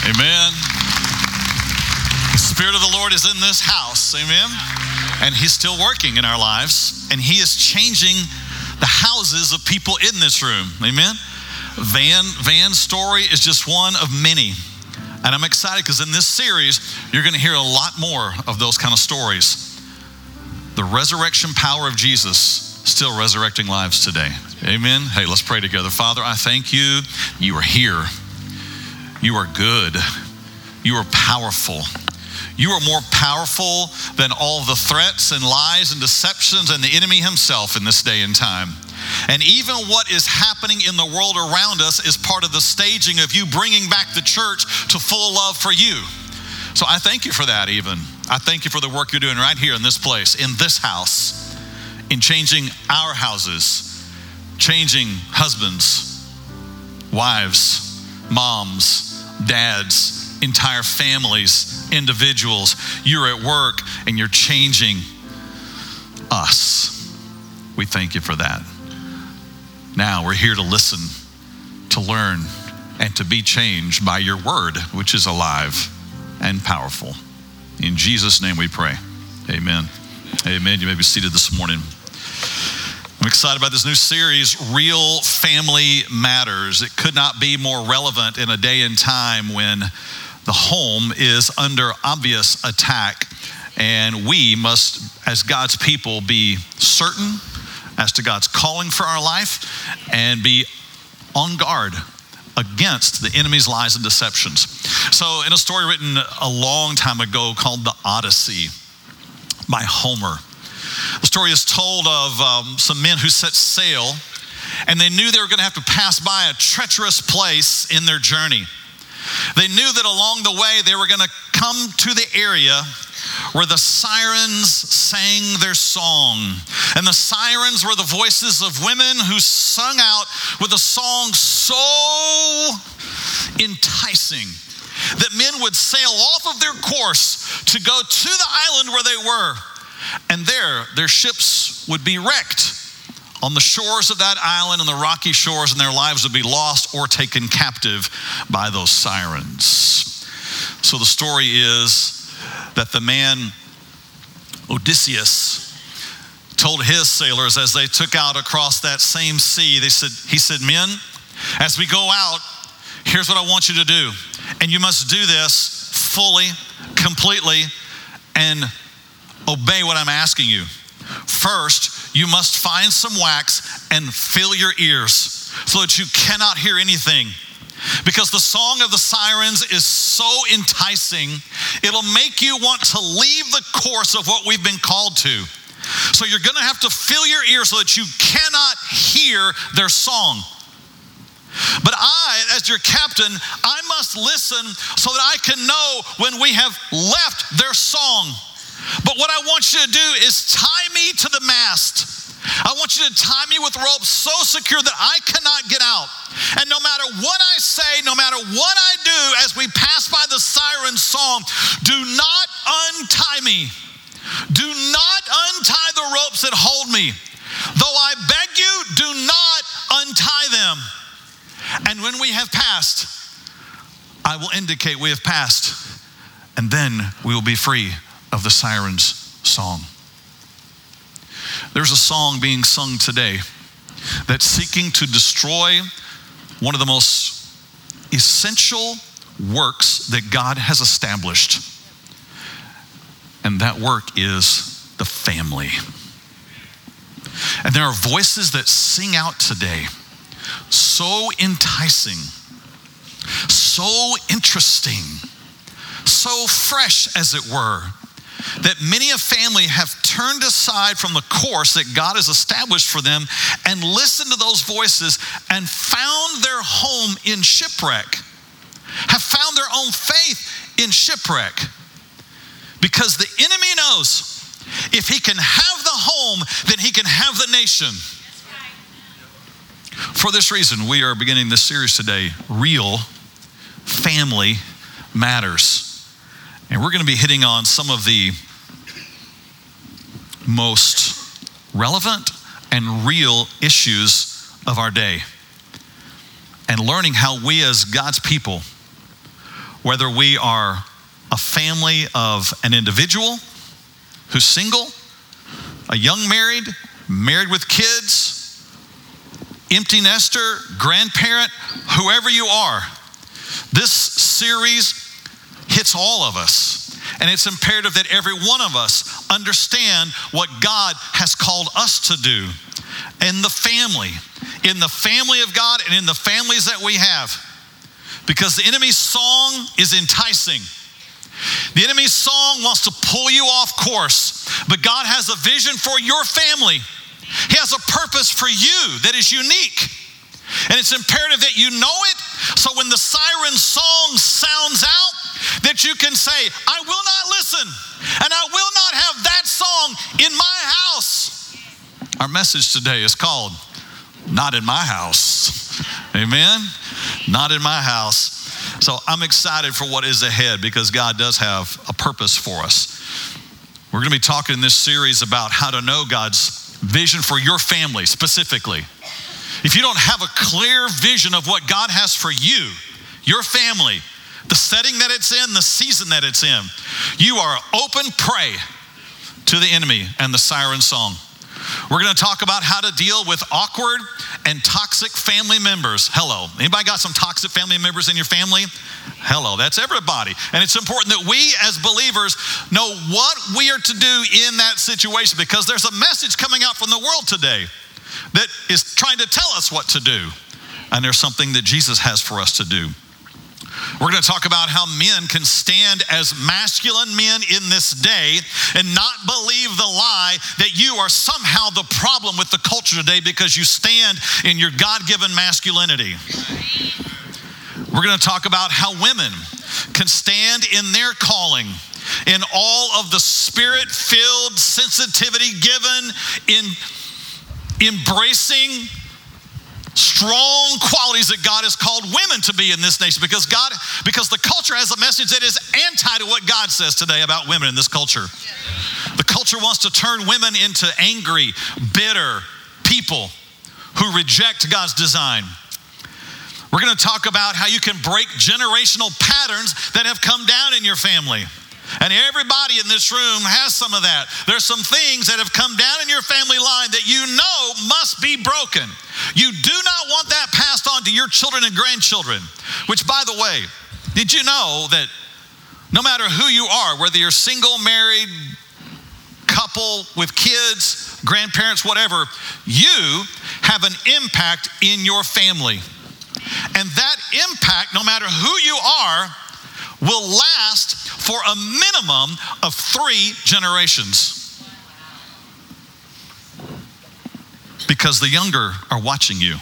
Amen. The Spirit of the Lord is in this house. Amen. And He's still working in our lives. And He is changing the houses of people in this room. Amen. Van's story is just one of many. And I'm excited because in this series, you're going to hear a lot more of those kind of stories. The resurrection power of Jesus still resurrecting lives today. Amen. Hey, let's pray together. Father, I thank you. You are here. You are good. You are powerful. You are more powerful than all the threats and lies and deceptions and the enemy himself in this day and time. And even what is happening in the world around us is part of the staging of you bringing back the church to full love for you. So I thank you for that even. I thank you for the work you're doing right here in this place, in this house, in changing our houses, changing husbands, wives, moms, dads, entire families, individuals. You're at work and you're changing us. We thank you for that. Now we're here to listen, to learn, and to be changed by your word, which is alive and powerful. In Jesus' name we pray. Amen. Amen. You may be seated this morning. I'm excited about this new series, Real Family Matters. It could not be more relevant in a day and time when the home is under obvious attack, and we must, as God's people, be certain as to God's calling for our life and be on guard against the enemy's lies and deceptions. So in a story written a long time ago called The Odyssey by Homer, the story is told of some men who set sail, and they knew they were going to have to pass by a treacherous place in their journey. They knew that along the way they were going to come to the area where the sirens sang their song. And the sirens were the voices of women who sung out with a song so enticing that men would sail off of their course to go to the island where they were. And there, their ships would be wrecked on the shores of that island, and the rocky shores, and their lives would be lost or taken captive by those sirens. So the story is that the man Odysseus told his sailors as they took out across that same sea, he said, men, as we go out, here's what I want you to do. And you must do this fully, completely, and obey what I'm asking you. First, you must find some wax and fill your ears so that you cannot hear anything. Because the song of the sirens is so enticing, it'll make you want to leave the course of what we've been called to. So you're going to have to fill your ears so that you cannot hear their song. But I, as your captain, I must listen so that I can know when we have left their song. But what I want you to do is tie me to the mast. I want you to tie me with ropes so secure that I cannot get out. And no matter what I say, no matter what I do as we pass by the siren song, do not untie me. Do not untie the ropes that hold me. Though I beg you, do not untie them. And when we have passed, I will indicate we have passed, and then we will be free of the siren's song. There's a song being sung today that's seeking to destroy one of the most essential works that God has established. And that work is the family. And there are voices that sing out today, so enticing, so interesting, so fresh as it were, that many a family have turned aside from the course that God has established for them and listened to those voices and found their home in shipwreck, have found their own faith in shipwreck. Because the enemy knows if he can have the home, then he can have the nation. For this reason, we are beginning this series today, Real Family Matters. And we're going to be hitting on some of the most relevant and real issues of our day and learning how we as God's people whether we are a family of an individual who's single, a young married with kids, empty nester, grandparent, whoever you are, this series hits all of us. And it's imperative that every one of us understand what God has called us to do in the family of God and in the families that we have. Because the enemy's song is enticing. The enemy's song wants to pull you off course, but God has a vision for your family. He has a purpose for you that is unique. And it's imperative that you know it, so when the siren song sounds out, that you can say, I will not listen, and I will not have that song in my house. Our message today is called, Not in My House. Amen? Not in my house. So I'm excited for what is ahead because God does have a purpose for us. We're going to be talking in this series about how to know God's vision for your family specifically. If you don't have a clear vision of what God has for you, your family, the setting that it's in, the season that it's in, you are open prey to the enemy and the siren song. We're going to talk about how to deal with awkward and toxic family members. Hello. Anybody got some toxic family members in your family? Hello. That's everybody. And it's important that we as believers know what we are to do in that situation, because there's a message coming out from the world today that is trying to tell us what to do. And there's something that Jesus has for us to do. We're going to talk about how men can stand as masculine men in this day and not believe the lie that you are somehow the problem with the culture today because you stand in your God-given masculinity. We're going to talk about how women can stand in their calling, in all of the spirit-filled sensitivity given in embracing strong qualities that God has called women to be in this nation, because the culture has a message that is anti to what God says today about women in this culture. The culture wants to turn women into angry, bitter people who reject God's design. We're going to talk about how you can break generational patterns that have come down in your family. And everybody in this room has some of that. There's some things that have come down in your family line that you know must be broken. You do not want that passed on to your children and grandchildren. Which, by the way, did you know that no matter who you are, whether you're single, married, couple with kids, grandparents, whatever, you have an impact in your family. And that impact, no matter who you are, will last for a minimum of 3 generations. Because the younger are watching you.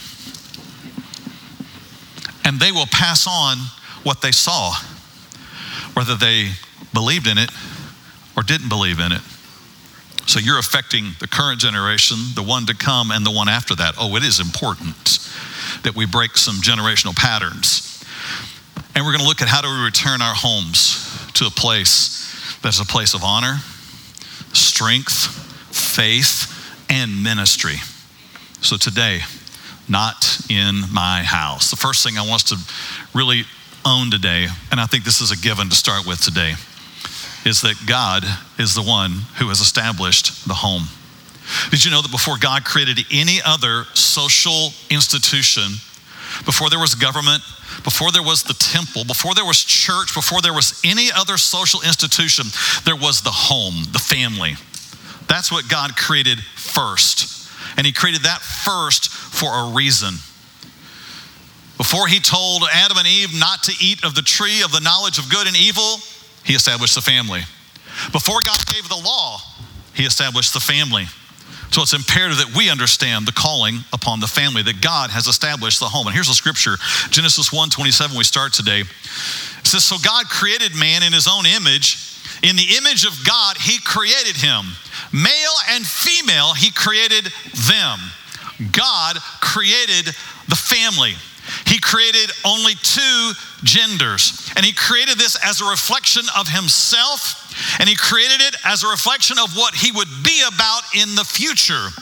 And they will pass on what they saw, whether they believed in it or didn't believe in it. So you're affecting the current generation, the one to come, and the one after that. Oh, it is important that we break some generational patterns. And we're going to look at how do we return our homes to a place that's a place of honor, strength, faith, and ministry. So today, not in my house. The first thing I want us to really own today, and I think this is a given to start with today, is that God is the one who has established the home. Did you know that before God created any other social institution, before there was government, before there was the temple, before there was church, before there was any other social institution, there was the home, the family. That's what God created first. And he created that first for a reason. Before he told Adam and Eve not to eat of the tree of the knowledge of good and evil, he established the family. Before God gave the law, he established the family. So it's imperative that we understand the calling upon the family, that God has established the home. And here's the scripture, Genesis 1:27, we start today. It says, so God created man in his own image. In the image of God, he created him. Male and female, he created them. God created the family. He created only 2 genders. And he created this as a reflection of himself. And he created it as a reflection of what he would be about in the future.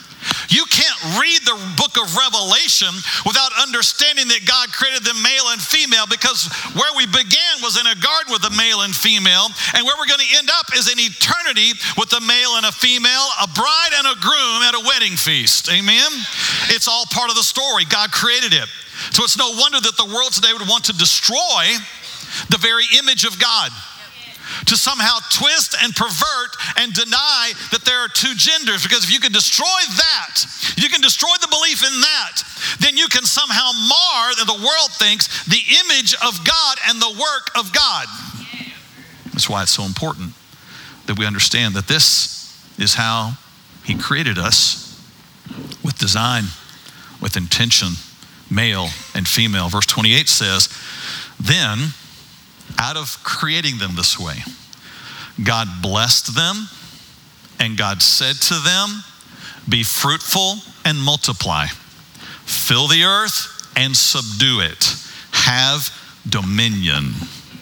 You can't read the book of Revelation without understanding that God created them male and female, because where we began was in a garden with a male and female, and where we're going to end up is in eternity with a male and a female, a bride and a groom at a wedding feast. Amen? It's all part of the story. God created it. So it's no wonder that the world today would want to destroy the very image of God, to somehow twist and pervert and deny that there are two genders. Because if you can destroy that, you can destroy the belief in that, then you can somehow mar, that the world thinks, the image of God and the work of God. That's why it's so important that we understand that this is how He created us, with design, with intention, male and female. Verse 28 says, then, out of creating them this way, God blessed them, and God said to them, be fruitful and multiply. Fill the earth and subdue it. Have dominion.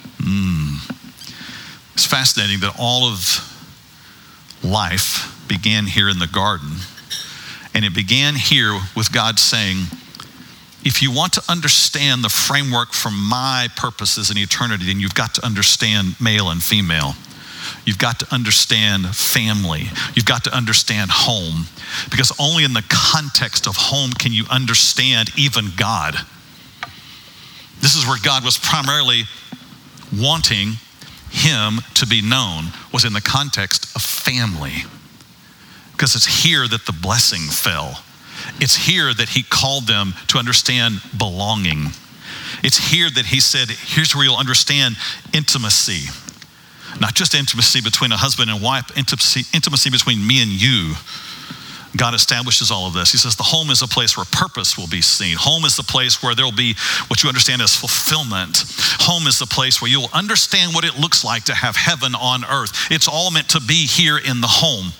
It's fascinating that all of life began here in the garden. And it began here with God saying, if you want to understand the framework for my purposes in eternity, then you've got to understand male and female. You've got to understand family. You've got to understand home. Because only in the context of home can you understand even God. This is where God was primarily wanting Him to be known, was in the context of family. Because it's here that the blessing fell. It's here that He called them to understand belonging. It's here that He said, here's where you'll understand intimacy. Not just intimacy between a husband and wife, intimacy between me and you. God establishes all of this. He says the home is a place where purpose will be seen. Home is the place where there will be what you understand as fulfillment. Home is the place where you will understand what it looks like to have heaven on earth. It's all meant to be here in the home.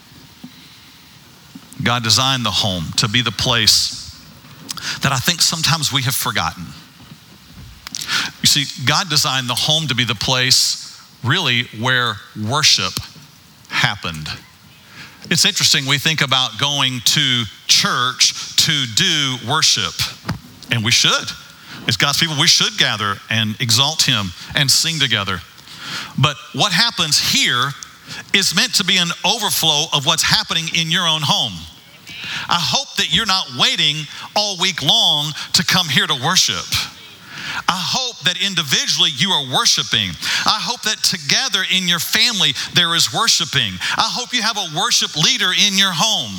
God designed the home to be the place that I think sometimes we have forgotten. You see, God designed the home to be the place really where worship happened. It's interesting, we think about going to church to do worship, and we should. As God's people, we should gather and exalt Him and sing together. But what happens here is meant to be an overflow of what's happening in your own home. I hope that you're not waiting all week long to come here to worship. I hope that individually you are worshiping. I hope that together in your family there is worshiping. I hope you have a worship leader in your home,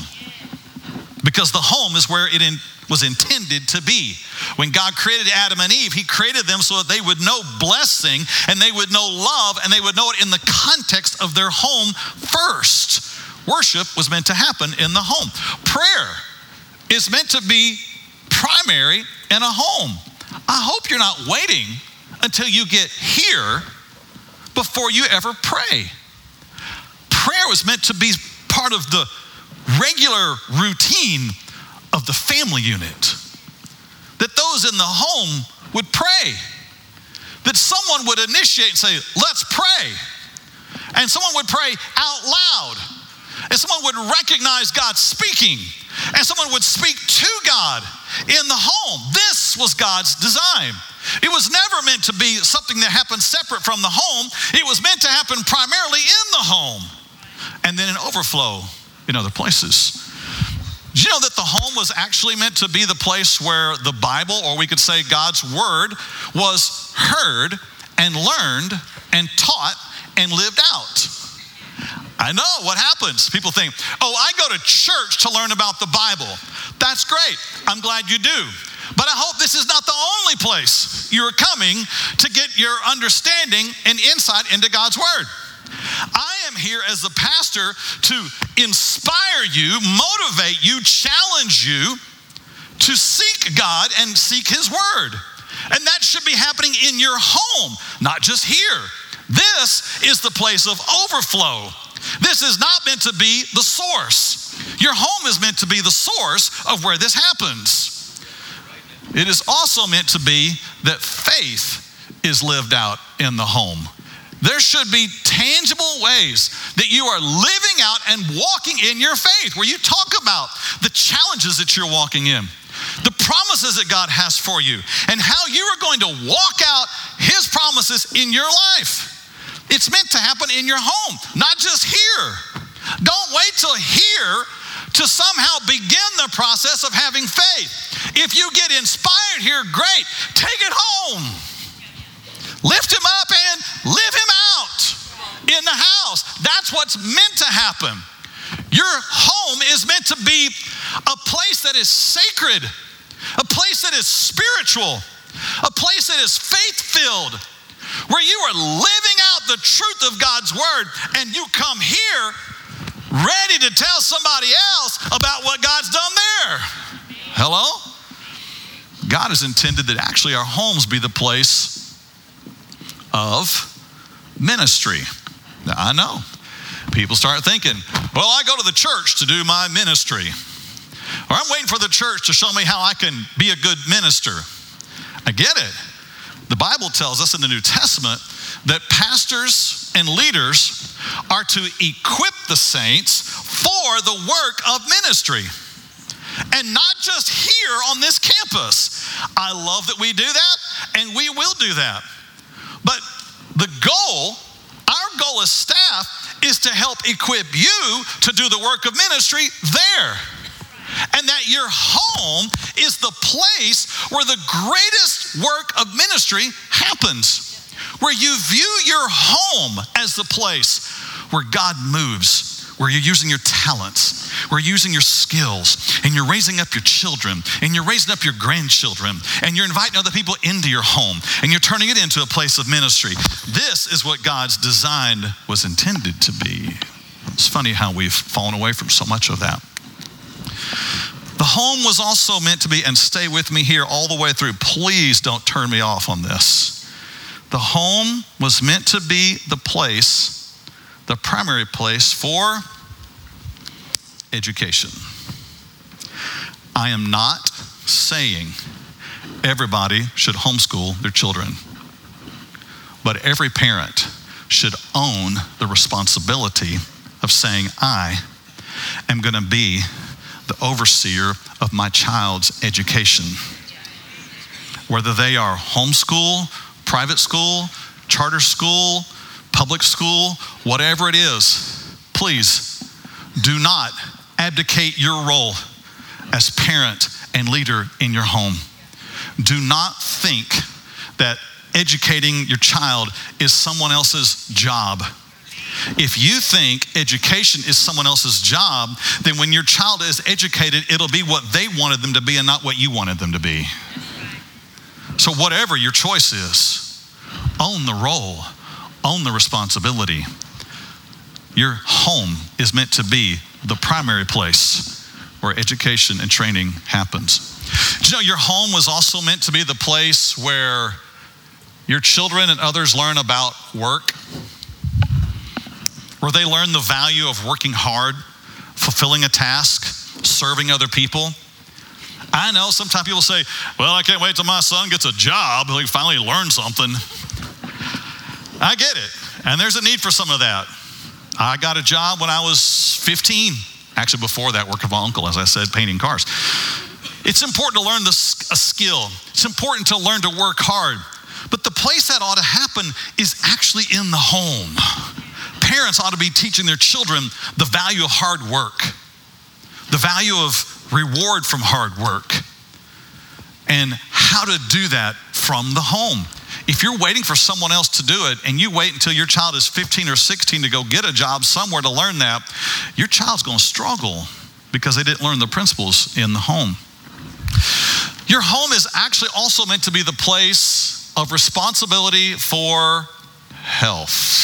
because the home is where it was intended to be. When God created Adam and Eve, He created them so that they would know blessing and they would know love and they would know it in the context of their home first. Worship was meant to happen in the home. Prayer is meant to be primary in a home. I hope you're not waiting until you get here before you ever pray. Prayer was meant to be part of the regular routine of the family unit. That those in the home would pray. That someone would initiate and say, let's pray. And someone would pray out loud. And someone would recognize God speaking. And someone would speak to God in the home. This was God's design. It was never meant to be something that happened separate from the home. It was meant to happen primarily in the home, and then an overflow in other places. Did you know that the home was actually meant to be the place where the Bible, or we could say God's Word, was heard and learned and taught and lived out? I know what happens. People think, oh, I go to church to learn about the Bible. That's great. I'm glad you do. But I hope this is not the only place you're coming to get your understanding and insight into God's Word. I am here as the pastor to inspire you, motivate you, challenge you to seek God and seek His Word. And that should be happening in your home, not just here. This is the place of overflow. This is not meant to be the source. Your home is meant to be the source of where this happens. It is also meant to be that faith is lived out in the home. There should be tangible ways that you are living out and walking in your faith, where you talk about the challenges that you're walking in, the promises that God has for you, and how you are going to walk out His promises in your life. It's meant to happen in your home, not just here. Don't wait till here to somehow begin the process of having faith. If you get inspired here, great. Take it home. Lift Him up and live Him out in the house. That's what's meant to happen. Your home is meant to be a place that is sacred, a place that is spiritual, a place that is faith-filled, where you are living out the truth of God's word, and you come here ready to tell somebody else about what God's done there. Hello? God has intended that actually our homes be the place of ministry. Now, I know. People start thinking, well, I go to the church to do my ministry. Or I'm waiting for the church to show me how I can be a good minister. I get it. The Bible tells us in the New Testament that pastors and leaders are to equip the saints for the work of ministry. And not just here on this campus. I love that we do that, and we will do that. But the goal, our goal as staff, is to help equip you to do the work of ministry there. And that your home is the place where the greatest work of ministry happens. Where you view your home as the place where God moves, where you're using your talents, where you're using your skills, and you're raising up your children, and you're raising up your grandchildren, and you're inviting other people into your home, and you're turning it into a place of ministry. This is what God's design was intended to be. It's funny how we've fallen away from so much of that. The home was also meant to be, and stay with me here all the way through, please don't turn me off on this. The home was meant to be the place, the primary place for education. I am not saying everybody should homeschool their children, but every parent should own the responsibility of saying, I am going to be the overseer of my child's education. Whether they are homeschool, private school, charter school, public school, whatever it is, please do not abdicate your role as parent and leader in your home. Do not think that educating your child is someone else's job. If you think education is someone else's job, then when your child is educated, it'll be what they wanted them to be and not what you wanted them to be. So whatever your choice is, own the role, own the responsibility. Your home is meant to be the primary place where education and training happens. Do you know your home was also meant to be the place where your children and others learn about work? Where they learn the value of working hard, fulfilling a task, serving other people. I know sometimes people say, well, I can't wait till my son gets a job, he'll finally learn something. I get it, and there's a need for some of that. I got a job when I was 15. Actually, before that, worked with my uncle, as I said, painting cars. It's important to learn a skill. It's important to learn to work hard. But the place that ought to happen is actually in the home. Parents ought to be teaching their children the value of hard work, the value of reward from hard work, and how to do that from the home. If you're waiting for someone else to do it and you wait until your child is 15 or 16 to go get a job somewhere to learn that, your child's going to struggle because they didn't learn the principles in the home. Your home is actually also meant to be the place of responsibility for health.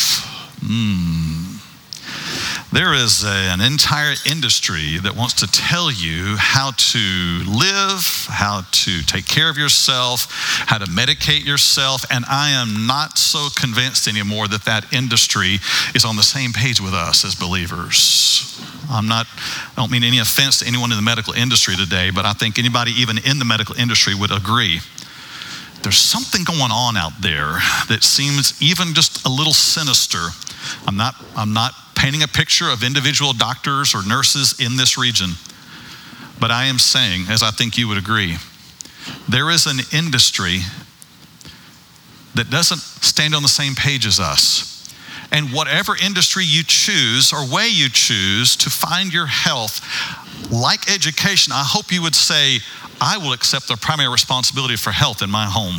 There is an entire industry that wants to tell you how to live, how to take care of yourself, how to medicate yourself, and I am not so convinced anymore that that industry is on the same page with us as believers. I don't mean any offense to anyone in the medical industry today, but I think anybody even in the medical industry would agree there's something going on out there that seems even just a little sinister. I'm not painting a picture of individual doctors or nurses in this region, but I am saying, as I think you would agree, there is an industry that doesn't stand on the same page as us. And whatever industry you choose or way you choose to find your health, like education, I hope you would say, I will accept the primary responsibility for health in my home.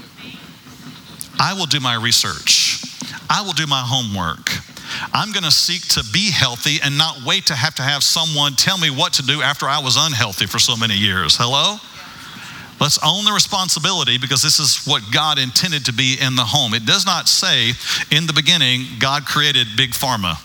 I will do my research. I will do my homework. I'm going to seek to be healthy and not wait to have someone tell me what to do after I was unhealthy for so many years. Hello? Let's own the responsibility, because this is what God intended to be in the home. It does not say in the beginning, God created big pharma.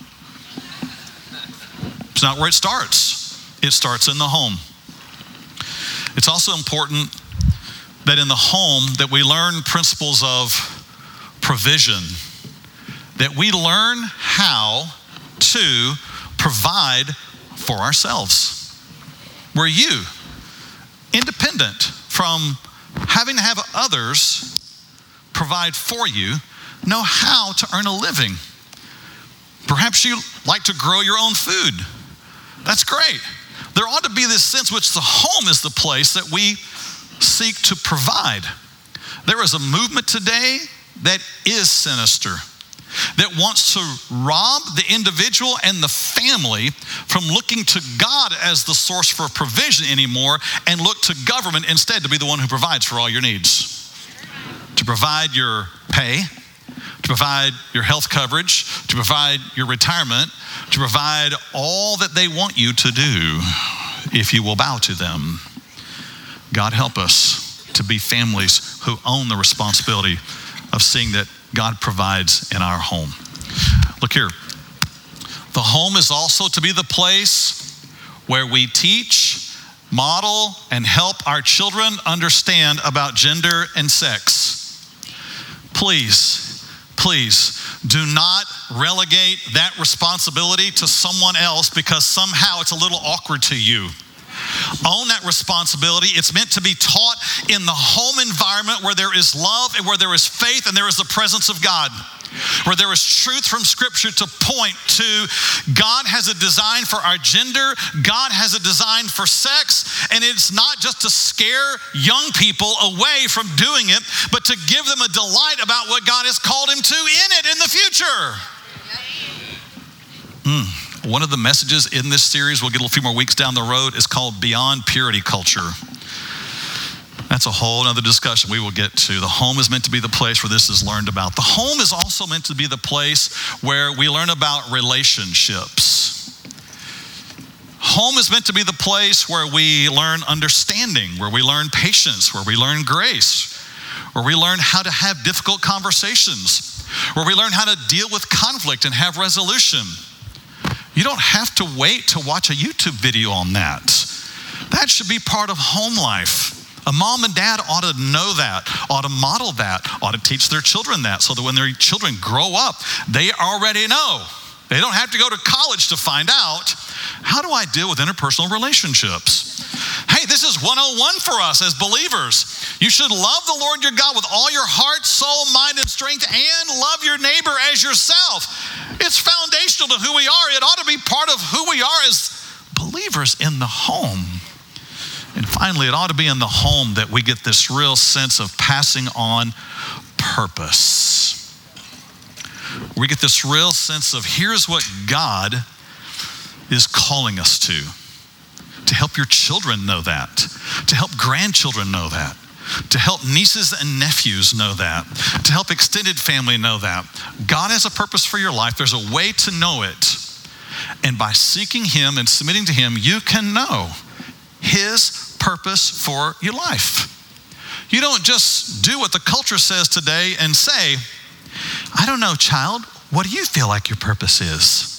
It's not where it starts. It starts in the home. It's also important that in the home that we learn principles of provision, that we learn how to provide for ourselves. Were you independent from having to have others provide for you, know how to earn a living? Perhaps you like to grow your own food. That's great. There ought to be this sense which the home is the place that we seek to provide. There is a movement today that is sinister, that wants to rob the individual and the family from looking to God as the source for provision anymore, and look to government instead to be the one who provides for all your needs. To provide your pay, to provide your health coverage, to provide your retirement, to provide all that they want you to do if you will bow to them. God help us to be families who own the responsibility of seeing that God provides in our home. Look here. The home is also to be the place where we teach, model, and help our children understand about gender and sex. Please do not relegate that responsibility to someone else because somehow it's a little awkward to you. Own that responsibility. It's meant to be taught in the home environment where there is love and where there is faith and there is the presence of God, where there is truth from Scripture to point to God has a design for our gender, God has a design for sex, and it's not just to scare young people away from doing it, but to give them a delight about what God has called him to in it in the future. One of the messages in this series, we'll get a few more weeks down the road, is called Beyond Purity Culture. That's a whole other discussion we will get to. The home is meant to be the place where this is learned about. The home is also meant to be the place where we learn about relationships. Home is meant to be the place where we learn understanding, where we learn patience, where we learn grace, where we learn how to have difficult conversations, where we learn how to deal with conflict and have resolution. You don't have to wait to watch a YouTube video on that. That should be part of home life. A mom and dad ought to know that, ought to model that, ought to teach their children that, so that when their children grow up, they already know. They don't have to go to college to find out, how do I deal with interpersonal relationships? Hey, this is 101 for us as believers. You should love the Lord your God with all your heart, soul, mind, and strength, and love your neighbor as yourself. It's foundational to who we are. It ought to be part of who we are as believers in the home. And finally, it ought to be in the home that we get this real sense of passing on purpose. We get this real sense of here's what God is calling us to help your children know that, to help grandchildren know that, to help nieces and nephews know that, to help extended family know that. God has a purpose for your life. There's a way to know it. And by seeking him and submitting to him, you can know his purpose for your life. You don't just do what the culture says today and say, I don't know, child, what do you feel like your purpose is?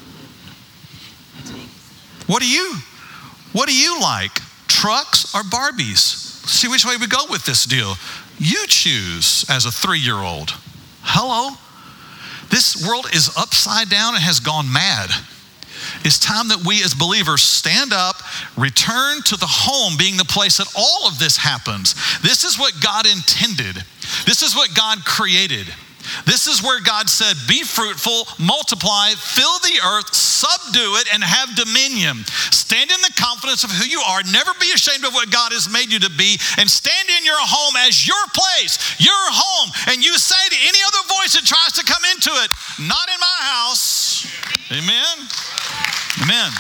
What do you like? Trucks or Barbies? See which way we go with this deal. You choose as a 3-year-old. Hello? This world is upside down and has gone mad. It's time that we as believers stand up return to the home being the place that all of this happens. This is what God intended. This is what God created. This is where God said, be fruitful, multiply, fill the earth, subdue it, and have dominion. Stand in the confidence of who you are. Never be ashamed of what God has made you to be. And stand in your home as your place, your home. And you say to any other voice that tries to come into it, not in my house. Amen? Amen.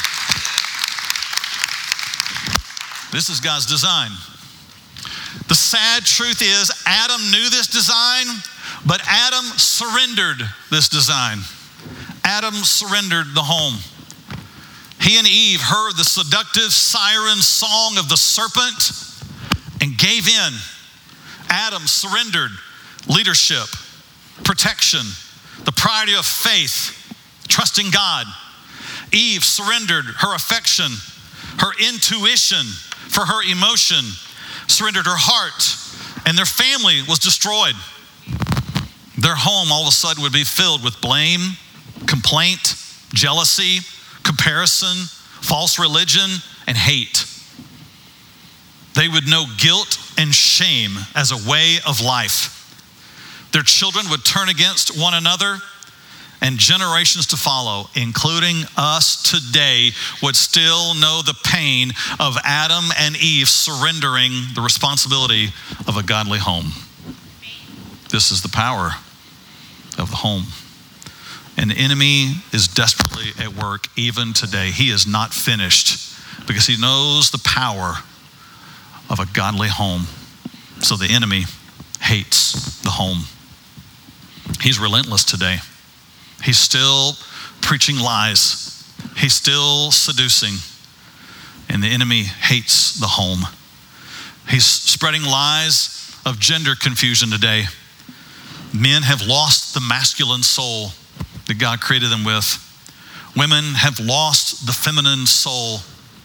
This is God's design. The sad truth is Adam knew this design, but Adam surrendered this design. Adam surrendered the home. He and Eve heard the seductive siren song of the serpent and gave in. Adam surrendered leadership, protection, the priority of faith, trusting God. Eve surrendered her affection, her intuition for her emotion, surrendered her heart, and their family was destroyed. Their home all of a sudden would be filled with blame, complaint, jealousy, comparison, false religion, and hate. They would know guilt and shame as a way of life. Their children would turn against one another, and generations to follow, including us today, would still know the pain of Adam and Eve surrendering the responsibility of a godly home. This is the power of the home. And the enemy is desperately at work even today. He is not finished because he knows the power of a godly home. So the enemy hates the home. He's relentless today. He's still preaching lies. He's still seducing. And the enemy hates the home. He's spreading lies of gender confusion today. Men have lost the masculine soul that God created them with. Women have lost the feminine soul.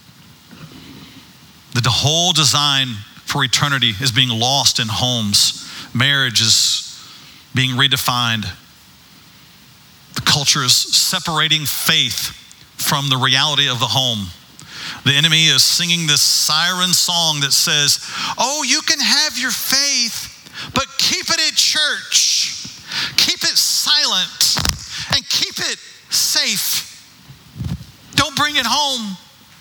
The whole design for eternity is being lost in homes. Marriage is being redefined. The culture is separating faith from the reality of the home. The enemy is singing this siren song that says, oh, you can have your faith, but keep it at church. Keep it silent and keep it safe. Don't bring it home.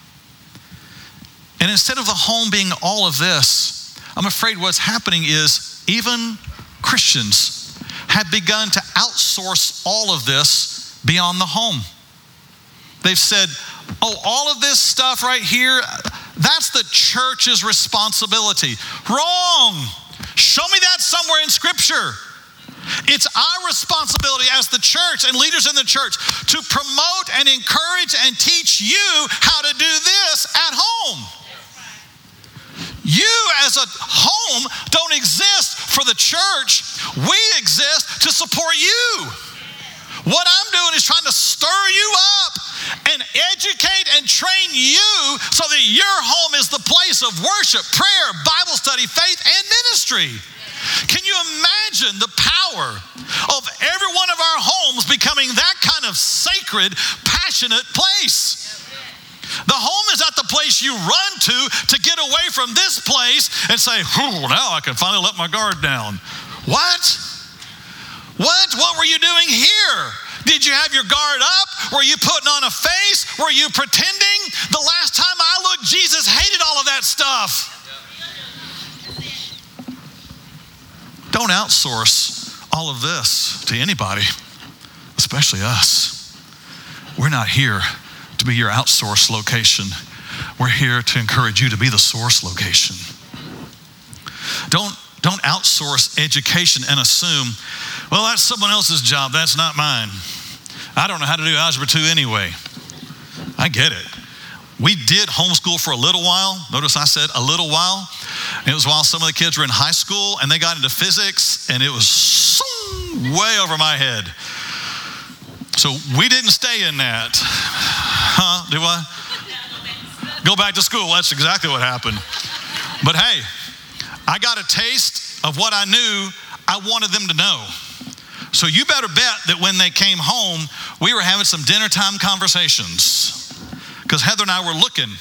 And instead of the home being all of this, I'm afraid what's happening is even Christians have begun to outsource all of this beyond the home. They've said, oh, all of this stuff right here, that's the church's responsibility. Wrong. Show me that somewhere in Scripture. It's our responsibility as the church and leaders in the church to promote and encourage and teach you how to do this at home. You as a home don't exist for the church. We exist to support you. What I'm doing is trying to stir you up and educate and train you so that your home is the place of worship, prayer, Bible study, faith, and ministry. Can you imagine the power of every one of our homes becoming that kind of sacred, passionate place? The home is not the place you run to get away from this place and say, now I can finally let my guard down. What? What were you doing here? Did you have your guard up? Were you putting on a face? Were you pretending? The last time I looked, Jesus hated all of that stuff. Don't outsource all of this to anybody, especially us. We're not here to be your outsource location. We're here to encourage you to be the source location. Don't outsource education and assume, well, that's someone else's job. That's not mine. I don't know how to do Algebra 2 anyway. I get it. We did homeschool for a little while. Notice I said a little while. It was while some of the kids were in high school and they got into physics and it was way over my head. So we didn't stay in that. Do I? Go back to school. That's exactly what happened. But hey, I got a taste of what I knew I wanted them to know. So you better bet that when they came home, we were having some dinner time conversations. Because Heather and I were looking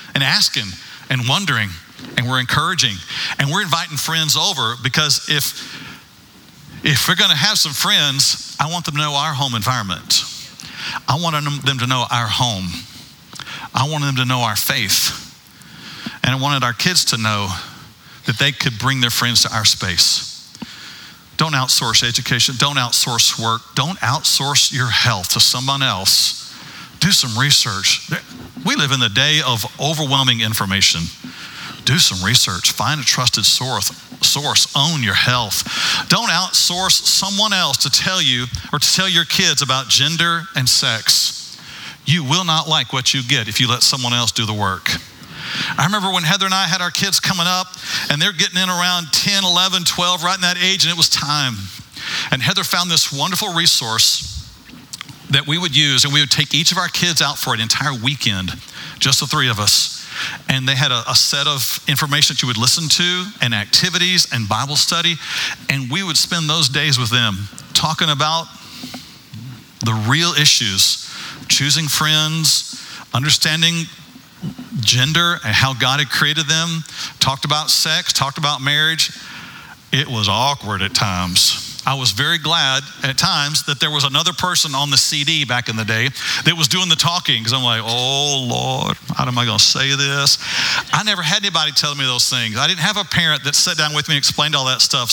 and asking and wondering, and we're encouraging, and we're inviting friends over, because if we're going to have some friends, I want them to know our home environment. I want them to know our home. I want them to know our faith. And I wanted our kids to know that they could bring their friends to our space. Don't outsource education. Don't outsource work. Don't outsource your health to someone else. Do some research. We live in the day of overwhelming information. Do some research. Find a trusted source. Own your health. Don't outsource someone else to tell you or to tell your kids about gender and sex. You will not like what you get if you let someone else do the work. I remember when Heather and I had our kids coming up, and they're getting in around 10, 11, 12, right in that age, and it was time. And Heather found this wonderful resource that we would use, and we would take each of our kids out for an entire weekend, just the three of us. And they had a set of information that you would listen to, and activities and Bible study, and we would spend those days with them talking about the real issues, choosing friends, understanding gender and how God had created them, talked about sex, talked about marriage. It was awkward at times. I was very glad at times that there was another person on the CD back in the day that was doing the talking, because I'm like, oh Lord, how am I going to say this? I never had anybody tell me those things. I didn't have a parent that sat down with me and explained all that stuff.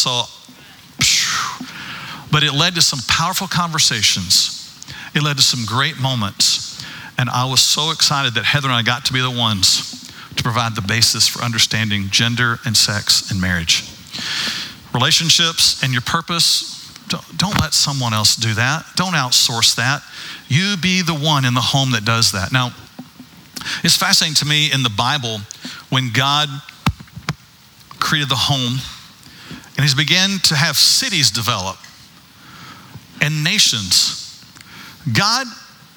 But it led to some powerful conversations. It led to some great moments. And I was so excited that Heather and I got to be the ones to provide the basis for understanding gender and sex and marriage. Relationships and your purpose, don't let someone else do that. Don't outsource that. You be the one in the home that does that. Now, it's fascinating to me in the Bible when God created the home and He's began to have cities develop and nations. God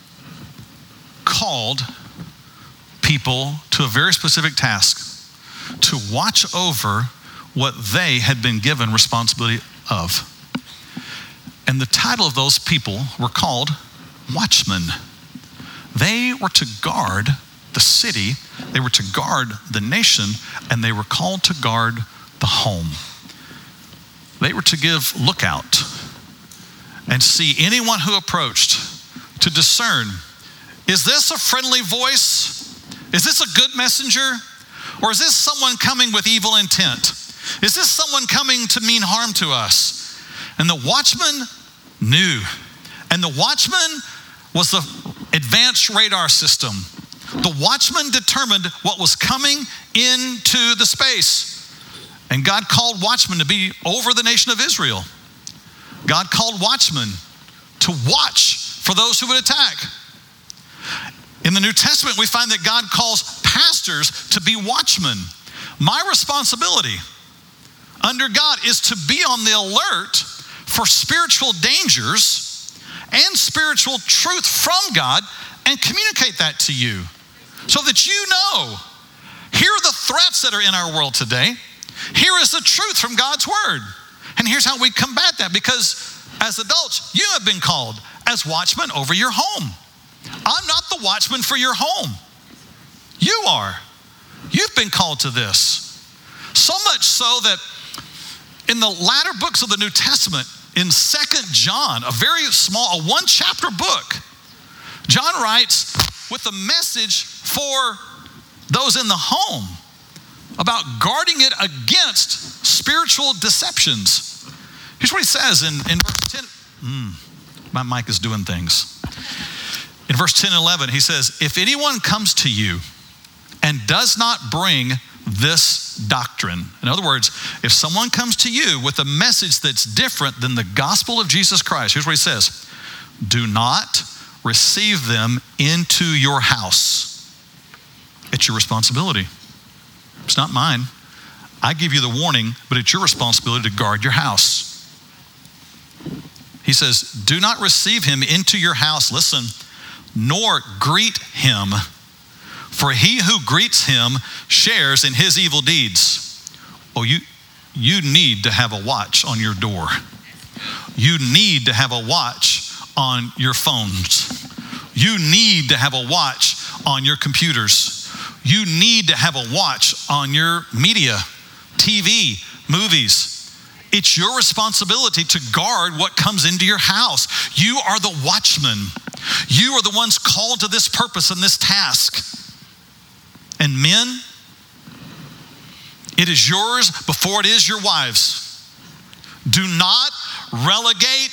called people to a very specific task, to watch over what they had been given responsibility of. And the title of those people were called watchmen. They were to guard the city, they were to guard the nation, and they were called to guard the home. They were to give lookout and see anyone who approached, to discern, is this a friendly voice? Is this a good messenger? Or is this someone coming with evil intent? Is this someone coming to mean harm to us? And the watchman knew. And the watchman was the advanced radar system. The watchman determined what was coming into the space. And God called watchmen to be over the nation of Israel. God called watchmen to watch for those who would attack. In the New Testament, we find that God calls pastors to be watchmen. My responsibility under God is to be on the alert for spiritual dangers and spiritual truth from God and communicate that to you so that you know, here are the threats that are in our world today. Here is the truth from God's word. And here's how we combat that, because as adults, you have been called as watchmen over your home. I'm not the watchman for your home. You are. You've been called to this. So much so that in the latter books of the New Testament, in 2 John, a very small, a one-chapter book, John writes with a message for those in the home about guarding it against spiritual deceptions. Here's what he says in verse 10. My mic is doing things. In verse 10 and 11, he says, if anyone comes to you and does not bring this doctrine. In other words, if someone comes to you with a message that's different than the gospel of Jesus Christ, here's what he says, do not receive them into your house. It's your responsibility. It's not mine. I give you the warning, but it's your responsibility to guard your house. He says, do not receive him into your house, listen, nor greet him. For he who greets him shares in his evil deeds. Oh, you need to have a watch on your door. You need to have a watch on your phones. You need to have a watch on your computers. You need to have a watch on your media, TV, movies. It's your responsibility to guard what comes into your house. You are the watchman. You are the ones called to this purpose and this task. And men, it is yours before it is your wives. Do not relegate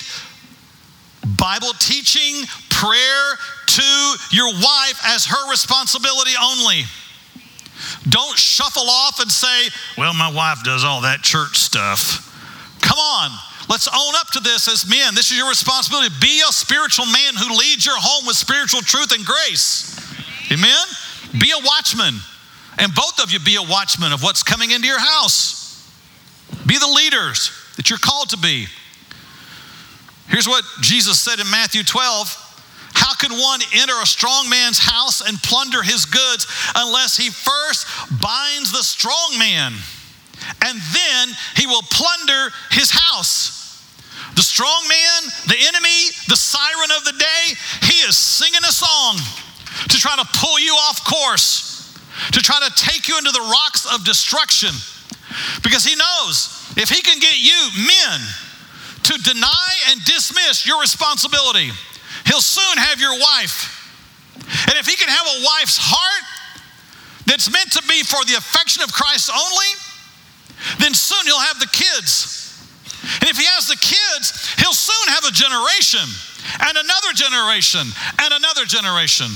Bible teaching, prayer to your wife as her responsibility only. Don't shuffle off and say, well, my wife does all that church stuff. Come on, let's own up to this as men. This is your responsibility. Be a spiritual man who leads your home with spiritual truth and grace. Amen? Be a watchman. And both of you be a watchman of what's coming into your house. Be the leaders that you're called to be. Here's what Jesus said in Matthew 12. How can one enter a strong man's house and plunder his goods unless he first binds the strong man? And then he will plunder his house. The strong man, the enemy, the siren of the day, he is singing a song to try to pull you off course, to try to take you into the rocks of destruction. Because he knows if he can get you, men, to deny and dismiss your responsibility, he'll soon have your wife. And if he can have a wife's heart that's meant to be for the affection of Christ only, then soon he'll have the kids. And if he has the kids, he'll soon have a generation and another generation and another generation.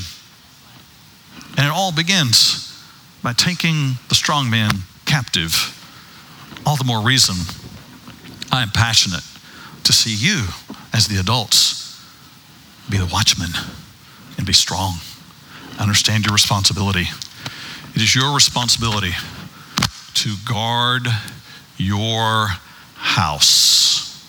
And it all begins by taking the strong man captive. All the more reason I am passionate to see you as the adults be the watchmen and be strong. Understand your responsibility. It is your responsibility to guard your house.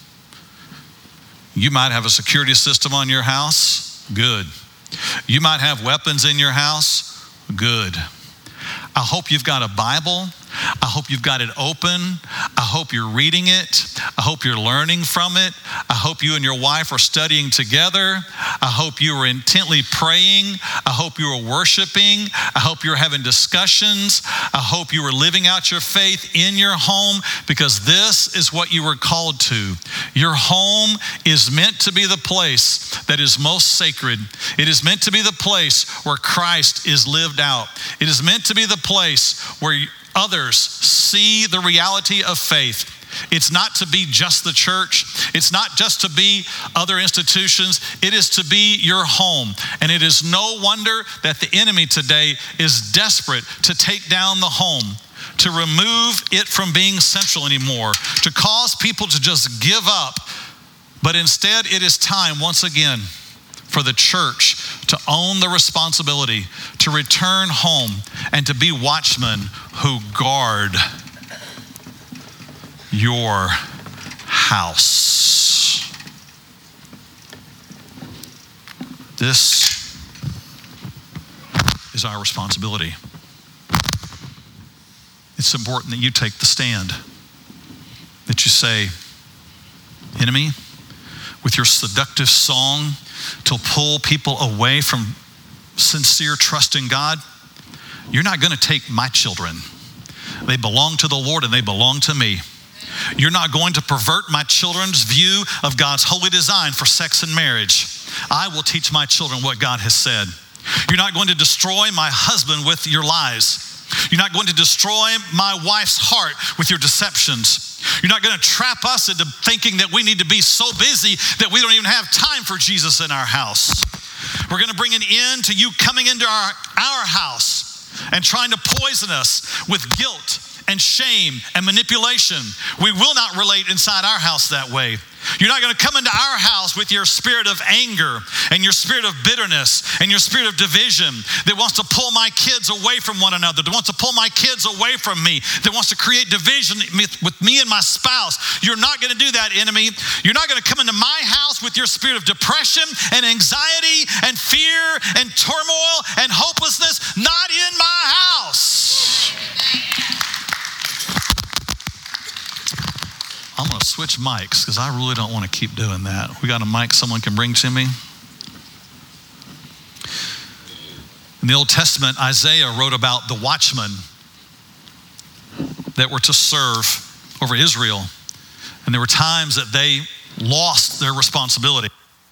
You might have a security system on your house. Good. You might have weapons in your house. Good. I hope you've got a Bible. I hope you've got it open. I hope you're reading it. I hope you're learning from it. I hope you and your wife are studying together. I hope you are intently praying. I hope you are worshiping. I hope you're having discussions. I hope you are living out your faith in your home, because this is what you were called to. Your home is meant to be the place that is most sacred. It is meant to be the place where Christ is lived out. It is meant to be the place where others see the reality of faith. It's not to be just the church. It's not just to be other institutions. It is to be your home. And it is no wonder that the enemy today is desperate to take down the home, to remove it from being central anymore, to cause people to just give up. But instead, it is time once again for the church to own the responsibility, to return home, and to be watchmen who guard your house. This is our responsibility. It's important that you take the stand, that you say, enemy, with your seductive song to pull people away from sincere trust in God, you're not going to take my children. They belong to the Lord and they belong to me. You're not going to pervert my children's view of God's holy design for sex and marriage. I will teach my children what God has said. You're not going to destroy my husband with your lies. You're not going to destroy my wife's heart with your deceptions. You're not going to trap us into thinking that we need to be so busy that we don't even have time for Jesus in our house. We're going to bring an end to you coming into our house and trying to poison us with guilt and shame and manipulation. We will not relate inside our house that way. You're not going to come into our house with your spirit of anger and your spirit of bitterness and your spirit of division that wants to pull my kids away from one another, that wants to pull my kids away from me, that wants to create division with me and my spouse. You're not going to do that, enemy. You're not going to come into my house with your spirit of depression and anxiety and fear and turmoil and hopelessness. Not in my house. I'm going to switch mics because I really don't want to keep doing that. We got a mic someone can bring to me? In the Old Testament, Isaiah wrote about the watchmen that were to serve over Israel. And there were times that they lost their responsibility,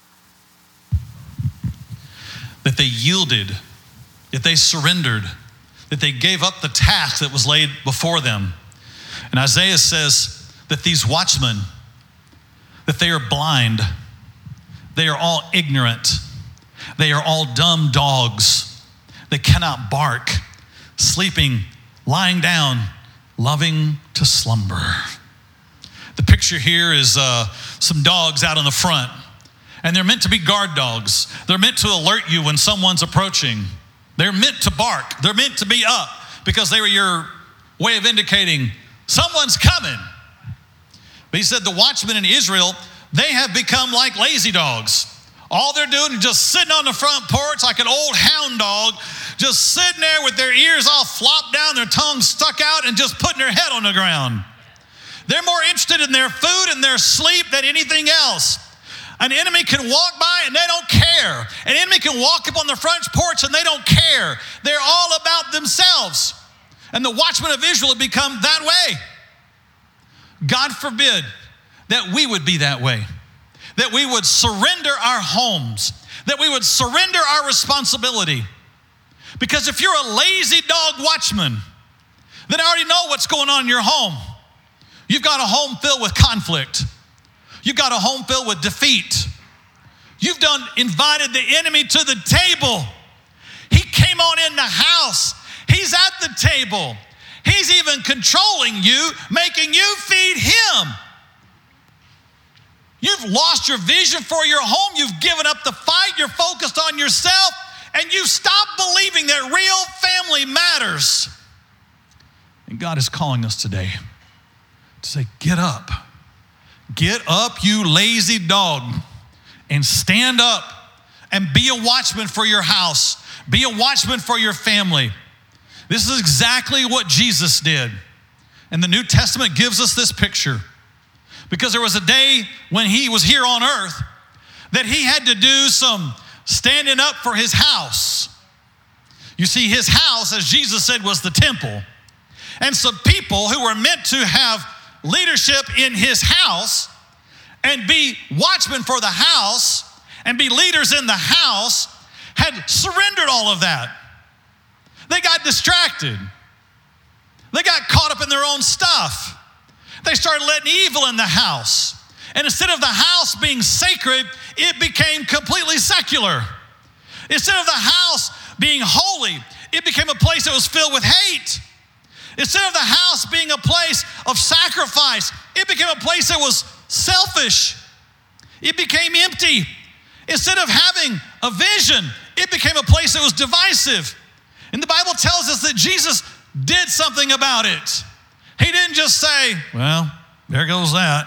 that they yielded, that they surrendered, that they gave up the task that was laid before them. And Isaiah says that these watchmen, that they are blind, they are all ignorant, they are all dumb dogs, they cannot bark, sleeping, lying down, loving to slumber. The picture here is some dogs out in the front, and they're meant to be guard dogs. They're meant to alert you when someone's approaching. They're meant to bark. They're meant to be up because they were your way of indicating someone's coming. But he said the watchmen in Israel, they have become like lazy dogs. All they're doing is just sitting on the front porch like an old hound dog, just sitting there with their ears all flopped down, their tongues stuck out, and just putting their head on the ground. They're more interested in their food and their sleep than anything else. An enemy can walk by and they don't care. An enemy can walk up on the front porch and they don't care. They're all about themselves. And the watchmen of Israel have become that way. God forbid that we would be that way. That we would surrender our homes. That we would surrender our responsibility. Because if you're a lazy dog watchman, then I already know what's going on in your home. You've got a home filled with conflict. You've got a home filled with defeat. You've invited the enemy to the table. He came on in the house. He's at the table. He's even controlling you, making you feed him. You've lost your vision for your home. You've given up the fight. You're focused on yourself. And you've stopped believing that real family matters. And God is calling us today to say, get up. Get up, you lazy dog, and stand up and be a watchman for your house. Be a watchman for your family. This is exactly what Jesus did. And the New Testament gives us this picture. Because there was a day when he was here on earth that he had to do some standing up for his house. You see, his house, as Jesus said, was the temple. And some people who were meant to have leadership in his house and be watchmen for the house and be leaders in the house had surrendered all of that. They got distracted. They got caught up in their own stuff. They started letting evil in the house. And instead of the house being sacred, it became completely secular. Instead of the house being holy, it became a place that was filled with hate. Instead of the house being a place of sacrifice, it became a place that was selfish. It became empty. Instead of having a vision, it became a place that was divisive. And the Bible tells us that Jesus did something about it. He didn't just say, well, there goes that.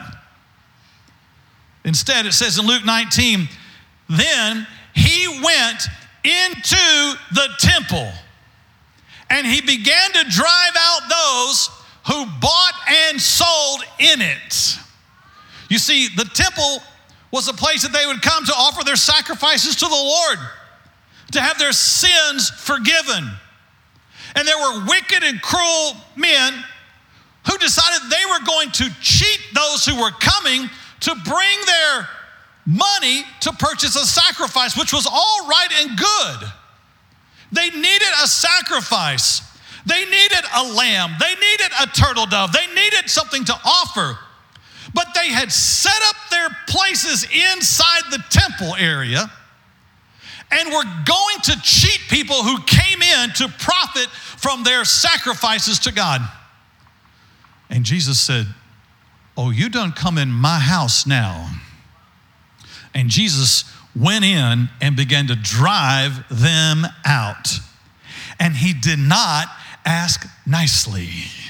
Instead, it says in Luke 19, then he went into the temple and he began to drive out those who bought and sold in it. You see, the temple was a place that they would come to offer their sacrifices to the Lord, to have their sins forgiven. And there were wicked and cruel men who decided they were going to cheat those who were coming to bring their money to purchase a sacrifice, which was all right and good. They needed a sacrifice. They needed a lamb. They needed a turtle dove. They needed something to offer. But they had set up their places inside the temple area and were going to cheat people who came in to profit from their sacrifices to God. And Jesus said, oh, you done come in my house now. And Jesus went in and began to drive them out. And he did not ask nicely.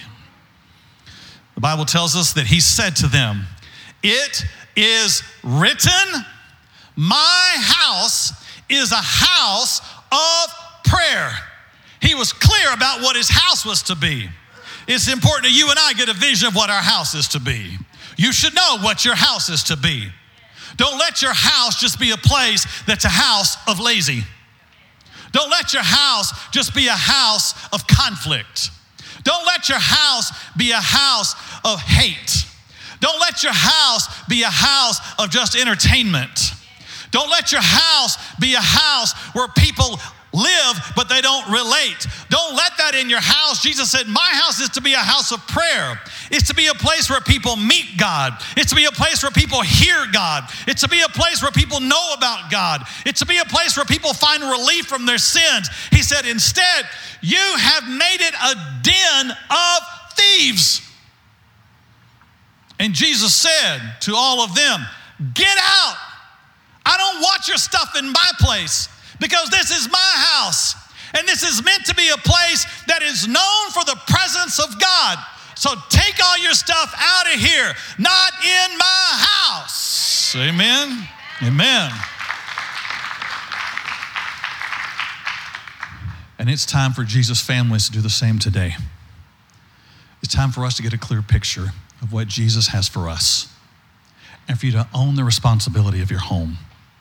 The Bible tells us that he said to them, it is written, my house is a house of prayer. He was clear about what his house was to be. It's important that you and I get a vision of what our house is to be. You should know what your house is to be. Don't let your house just be a place that's a house of lazy. Don't let your house just be a house of conflict. Don't let your house be a house of hate. Don't let your house be a house of just entertainment. Don't let your house be a house where people live, but they don't relate. Don't let that in your house. Jesus said, my house is to be a house of prayer. It's to be a place where people meet God. It's to be a place where people hear God. It's to be a place where people know about God. It's to be a place where people find relief from their sins. He said, instead, you have made it a den of thieves. And Jesus said to all of them, get out. I don't want your stuff in my place, because this is my house, and this is meant to be a place that is known for the presence of God. So take all your stuff out of here, not in my house. Amen. Amen. And it's time for Jesus' families to do the same today. It's time for us to get a clear picture of what Jesus has for us, and for you to own the responsibility of your home,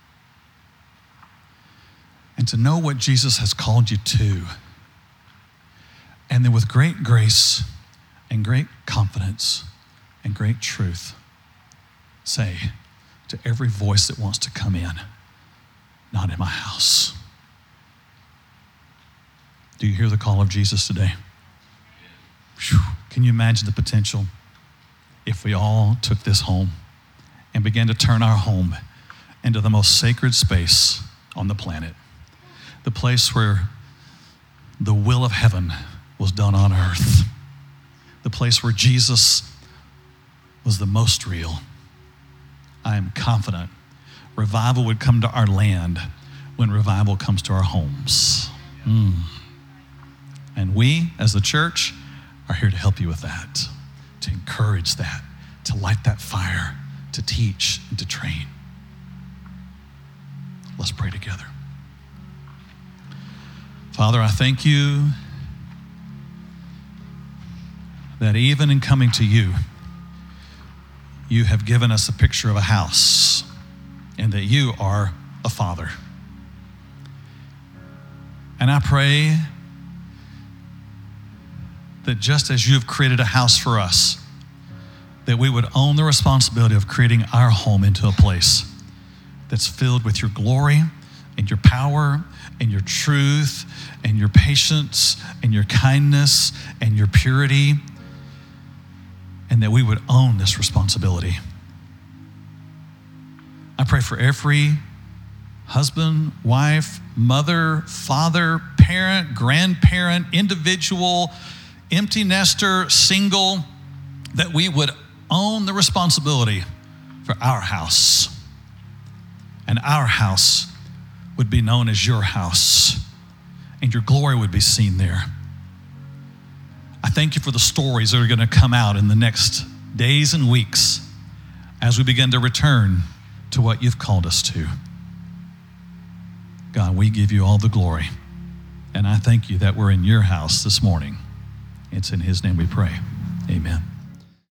and to know what Jesus has called you to. And then with great grace and great confidence and great truth, say to every voice that wants to come in, not in my house. Do you hear the call of Jesus today? Whew. Can you imagine the potential if we all took this home and began to turn our home into the most sacred space on the planet? The place where the will of heaven was done on earth. The place where Jesus was the most real. I am confident revival would come to our land when revival comes to our homes. And we, as the church, are here to help you with that, to encourage that, to light that fire, to teach and to train. Let's pray together. Father, I thank you that even in coming to you, you have given us a picture of a house, and that you are a father. And I pray that just as you have created a house for us, that we would own the responsibility of creating our home into a place that's filled with your glory and your power and your truth and your patience and your kindness and your purity, and that we would own this responsibility. I pray for every husband, wife, mother, father, parent, grandparent, individual, empty nester, single, that we would own the responsibility for our house. And our house would be known as your house, and your glory would be seen there. I thank you for the stories that are going to come out in the next days and weeks as we begin to return to what you've called us to. God, we give you all the glory, and I thank you that we're in your house this morning. It's in his name we pray. Amen.